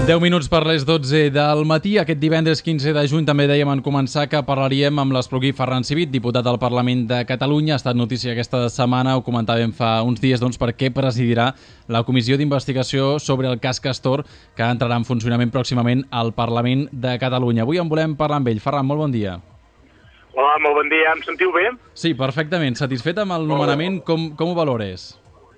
deu minuts per les dotze del matí. Aquest divendres quinze de juny també dèiem en començar que parlaríem amb l'Espluguí Ferran Civit, diputat al Parlament de Catalunya. Ha estat notícia aquesta setmana, ho comentàvem fa uns dies, doncs, perquè presidirà la comissió d'investigació sobre el cas Castor, que entrarà en funcionament pròximament al Parlament de Catalunya. Avui en volem parlar amb ell. Ferran, molt bon dia. Hola, molt bon dia. Em sentiu bé? Sí, perfectament. Satisfet amb el nomenament, com, com ho valores?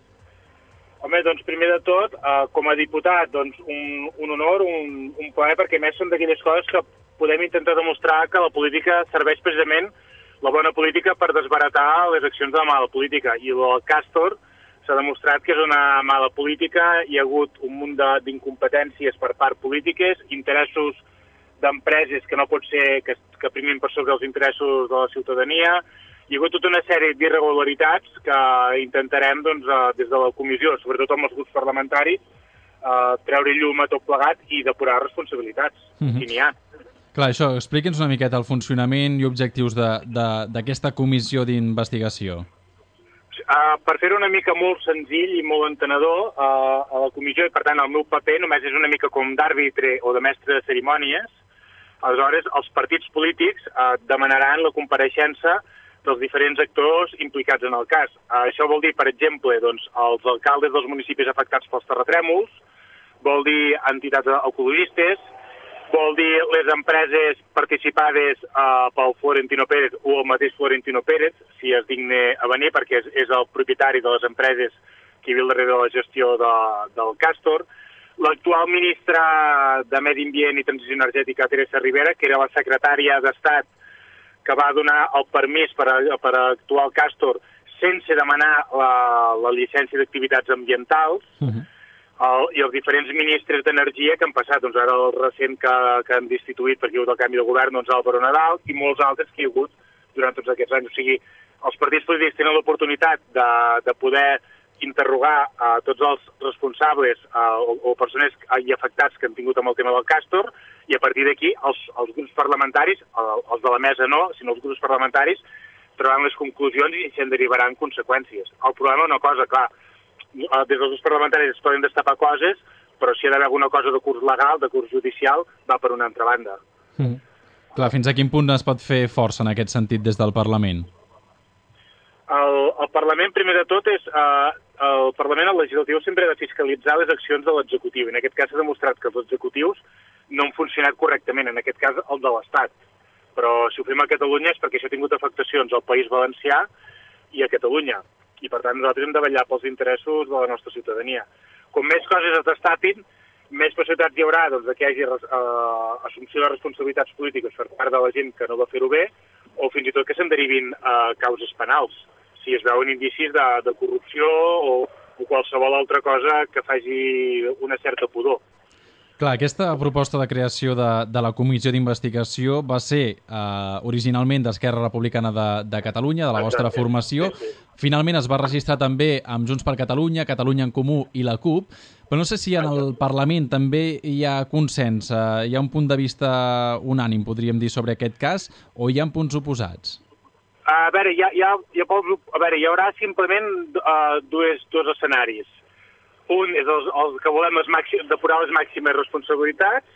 Home, doncs primer de tot, eh, com a diputat, doncs un, un honor, un, un plaer, perquè més són d'aquelles coses que podem intentar demostrar que la política serveix precisament, la bona política, per desbaratar les accions de la mala política. I el Castor s'ha demostrat que és una mala política, hi ha hagut un munt d'incompetències per part polítiques, interessos d'empreses que no pot ser que, que primin per sobre els interessos de la ciutadania. Hi ha hagut tota una sèrie d'irregularitats que intentarem, doncs, des de la comissió, sobretot amb els grups parlamentaris, eh, treure llum a tot plegat i depurar responsabilitats, mm-hmm. si n'hi ha. Clar, això, expliqui'ns una miqueta el funcionament i objectius d'aquesta comissió d'investigació. Uh, per fer-ho una mica molt senzill i molt entenedor, uh, a la comissió, i per tant el meu paper només és una mica com d'àrbitre o de mestre de cerimònies. Aleshores, els partits polítics uh, demanaran la compareixença dels diferents actors implicats en el cas. Uh, això vol dir, per exemple, doncs, els alcaldes dels municipis afectats pels terratrèmols, vol dir entitats ecologistes, vol dir les empreses participades uh, pel Florentino Pérez o el mateix Florentino Pérez, si es digne a venir, perquè és, és el propietari de les empreses que hi havia al darrere de la gestió de, del Castor, l'actual ministra de Medi Ambient i Transició Energètica, Teresa Rivera, que era la secretària d'Estat que va donar el permís per, a, per actuar al Castor sense demanar la, la llicència d'activitats ambientals, uh-huh. el, i els diferents ministres d'Energia que han passat, doncs ara el recent que, que han destituït perquè hi ha hagut el canvi de govern, doncs Álvaro Nadal, i molts altres que hi ha hagut durant tots aquests anys. O sigui, els partits polítics tenen l'oportunitat de, de poder interrogar a tots els responsables uh, o, o persones i afectats que han tingut amb el tema del Castor, i a partir d'aquí els, els grups parlamentaris, els de la mesa no, sinó els grups parlamentaris, trobaran les conclusions i se'n derivaran conseqüències. El problema és una cosa, clar, des dels grups parlamentaris es poden destapar coses, però si hi ha d'haver alguna cosa de curs legal, de curs judicial, va per una altra banda. Mm. Clar, fins a quin punt es pot fer força en aquest sentit des del Parlament? El, el Parlament, primer de tot, és... Uh, el Parlament, el legislatiu, sempre ha de fiscalitzar les accions de l'executiu. En aquest cas s'ha demostrat que els executius no han funcionat correctament, en aquest cas el de l'Estat. Però si ho fem a Catalunya és perquè això ha tingut afectacions al País Valencià i a Catalunya. I per tant nosaltres hem de vetllar pels interessos de la nostra ciutadania. Com més coses es destapin, més possibilitats hi haurà doncs, que hi hagi uh, assumpció de responsabilitats polítiques per part de la gent que no va fer-ho bé, o fins i tot que se'n derivin uh, causes penals, si es veuen indicis de, de corrupció o, o qualsevol altra cosa que faci una certa pudor. Clar, aquesta proposta de creació de, de la comissió d'investigació va ser eh, originalment d'Esquerra Republicana de, de Catalunya, de la vostra Exacte. formació. Sí, sí. Finalment es va registrar també amb Junts per Catalunya, Catalunya en Comú i la CUP, però no sé si en el Parlament també hi ha consens, eh, hi ha un punt de vista unànim, podríem dir, sobre aquest cas, o hi ha punts oposats? A veure, hi, ha, hi, ha, hi, ha, a veure, hi haurà simplement uh, dos, dos escenaris. Un és el, el que volem és màxim, depurar les màximes responsabilitats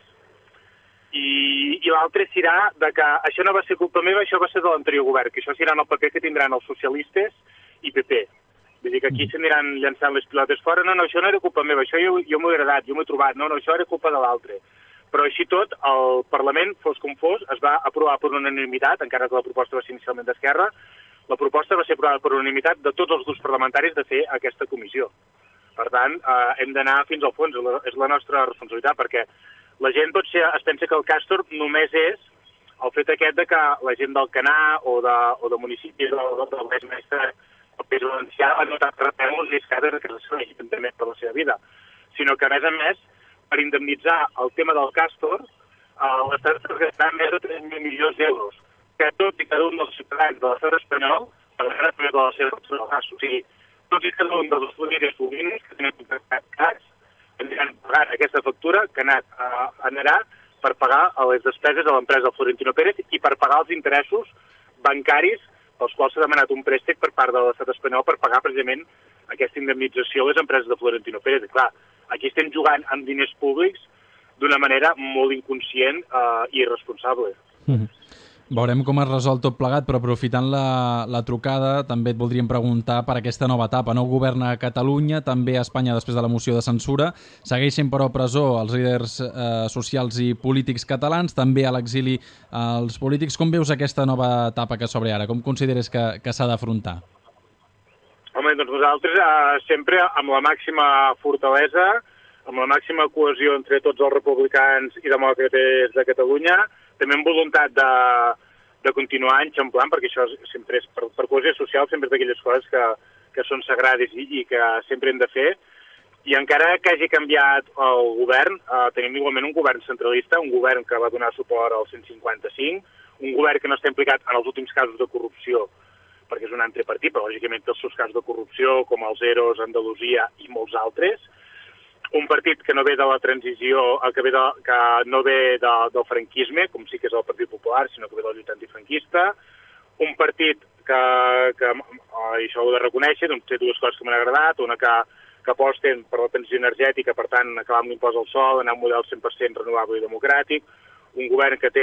i, i l'altre serà de que això no va ser culpa meva, això va ser de l'anterior govern, que això serà el paper que tindran els socialistes i P P. Vull dir que aquí s'aniran llançant les pilotes fora. No, no, això no era culpa meva, això jo, jo m'ho he agradat, jo m'ho he trobat. No, no, això era culpa de l'altre. Però així tot, el Parlament, fos com fos, es va aprovar per unanimitat, encara que la proposta va ser inicialment d'Esquerra, la proposta va ser aprovada per unanimitat de tots els grups parlamentaris de fer aquesta comissió. Per tant, eh, hem d'anar fins al fons, és la nostra responsabilitat, perquè la gent potser es pensa que el Castor només és el fet aquest de que la gent del Canà o de, o de municipis del, del País Mestre, el País Valencià, ha notat terratrèmols i escades que no serveixen també per la seva vida, sinó que, a més a més, per indemnitzar el tema del Castor, eh, l'Estat està gastant més de tres mil milions d'euros, que tots i cada un dels ciutadans de l'estat espanyol pagaran a través de la seva factura del gas. O sigui, tots i cada un dels famílies públiques que tenen contractat gas aniran pagant aquesta factura que anat, eh, anarà per pagar les despeses de l'empresa del Florentino Pérez i per pagar els interessos bancaris pels quals s'ha demanat un préstec per part de l'estat espanyol per pagar precisament aquesta indemnització a les empreses de Florentino Pérez. I clar, aquí estem jugant amb diners públics d'una manera molt inconscient uh, i irresponsable. Mm-hmm. Veurem com es resol tot plegat, però aprofitant la, la trucada també et voldríem preguntar per aquesta nova etapa. Nou govern a Catalunya, també a Espanya després de la moció de censura. Segueixen però a presó els líders eh, socials i polítics catalans, també a l'exili els polítics. Com veus aquesta nova etapa que s'obre ara? Com consideres que, que s'ha d'afrontar? Home, doncs nosaltres eh, sempre amb la màxima fortalesa, amb la màxima cohesió entre tots els republicans i demòcrates de Catalunya, també amb voluntat de, de continuar enxamplant, perquè això sempre és, per, per cohesió social, sempre és d'aquelles coses que, que són sagrades i, i que sempre hem de fer. I encara que hagi canviat el govern, eh, tenim igualment un govern centralista, un govern que va donar suport al cent cinquanta-cinc, un govern que no està implicat en els últims casos de corrupció, perquè és un altre partit, però lògicament té els seus casos de corrupció, com els EROs, Andalusia i molts altres. Un partit que no ve de la transició, que, ve de, que no ve de, del franquisme, com sí que és el Partit Popular, sinó que ve de la lluita antifranquista. Un partit que, que i això ho he de reconèixer, doncs té dues coses que m'han agradat, una que, que aposten per la transició energètica, per tant, acabar amb l'impost al sol, anar a un model cent per cent renovable i democràtic, un govern que té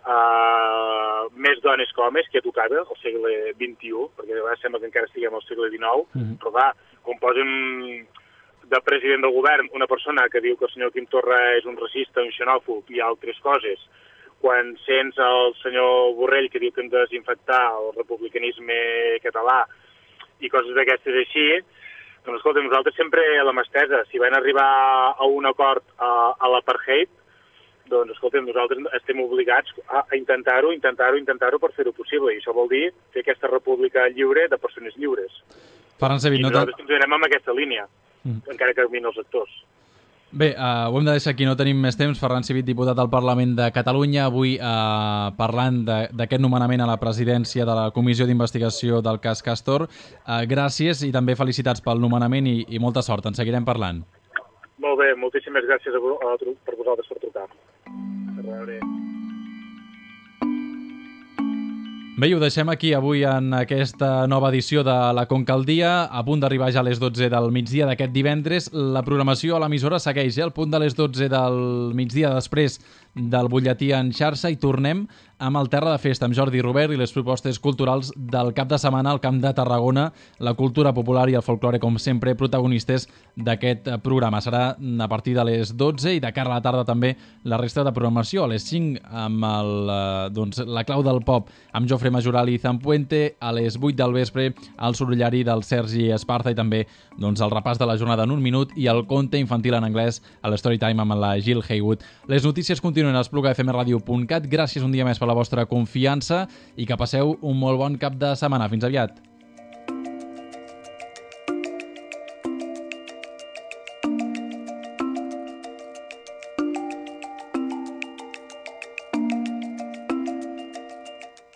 uh, més dones que homes, que ja tocava al segle vint-i-u, perquè a vegades sembla que encara estiguem al segle dinou, mm-hmm. però clar, com posen de president del govern una persona que diu que el senyor Quim Torra és un racista, un xenòfob i altres coses, quan sents el senyor Borrell que diu que hem de desinfectar el republicanisme català i coses d'aquestes així, doncs escolta, nosaltres sempre a la mà estesa, si van arribar a un acord a, a l'apartheid, doncs escolta, nosaltres estem obligats a, a intentar-ho, intentar-ho, intentar-ho per fer-ho possible, i això vol dir fer aquesta república lliure de persones lliures. Ferran Civit, I nosaltres continuarem amb aquesta línia. Mm. encara que canvien els actors. Bé, uh, ho hem de deixar aquí, no tenim més temps. Ferran Civit, diputat al Parlament de Catalunya, avui uh, parlant d'aquest nomenament a la presidència de la Comissió d'Investigació del cas Castor. Uh, gràcies i també felicitats pel nomenament i, i molta sort, en seguirem parlant. Molt bé, moltíssimes gràcies a, a, a, per vosaltres per trucar. A veure... Bé, ho deixem aquí avui en aquesta nova edició de la Conca al Dia, a punt d'arribar ja a les dotze del migdia d'aquest divendres. La programació a l'emissora segueix, eh? Al punt de les dotze del migdia després del butlletí en xarxa, i tornem amb el Terra de Festa, amb Jordi Robert i les propostes culturals del cap de setmana al Camp de Tarragona, la cultura popular i el folklore, com sempre, protagonistes d'aquest programa. Serà a partir de les dotze i de cara a la tarda també la resta de programació. A les cinc amb el, doncs, la clau del pop amb Jofre Majoral i Zampuente, a les vuit del vespre el sorollari del Sergi Esparza i també doncs, el repàs de la jornada en un minut i el conte infantil en anglès a l'Storytime amb la Jill Haywood. Les notícies continuen a espluga f m radio punt cat. Gràcies un dia més per la vostra confiança i que passeu un molt bon cap de setmana. Fins aviat.